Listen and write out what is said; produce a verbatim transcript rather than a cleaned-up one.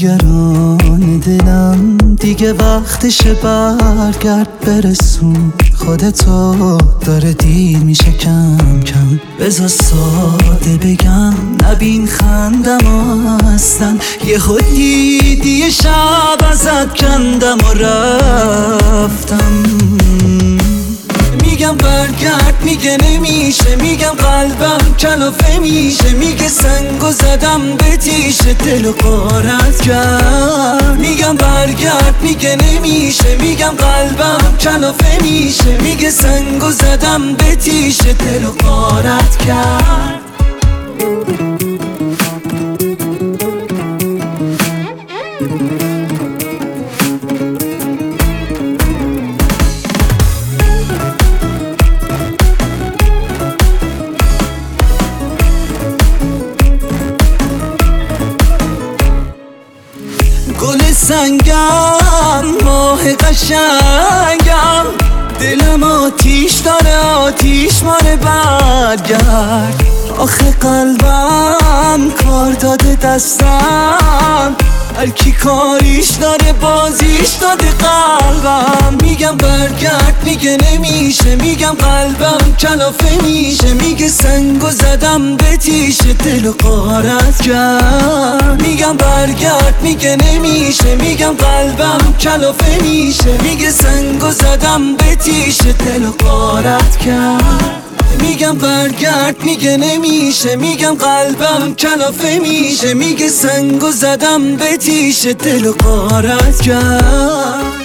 نگران دلم، دیگه وقتشه برگرد برسون خودتو، داره دیر میشه کم کم. بذار ساده بگم نبین خندم اصلا، یه خودی یه شب ازت کندم و رفتم. میگم برگرد میگه نمیشه، میگم قلبم کلافه میشه، میگه سنگو زدم به تیشه دل و غارت کرد. میگم برگرد میگه نمیشه، میگم قلبم کلافه میشه، میگه سنگو زدم به تیشه دل و غارت کرد. گل سنگم ماه قشنگم، دلم آتیش داره آتیش ماره برگرد. آخه قلبم کار داده دستم، هر کی کاریش داره بازیش داده قلبم. میگم برگرد میگه نمیشه، میگم قلبم کلافه میشه، میگه سنگو زدم به تیشه دل و غارت کرد. میگم برگرد میگه نمیشه، میگم قلبم کلافه میشه، میگه سنگو زدم به تیشه دل و غارت کرد. میگم برگرد میگه نمیشه، میگم قلبم کلافه میشه، میگه سنگو زدم به تیشه دل و غارت کرد.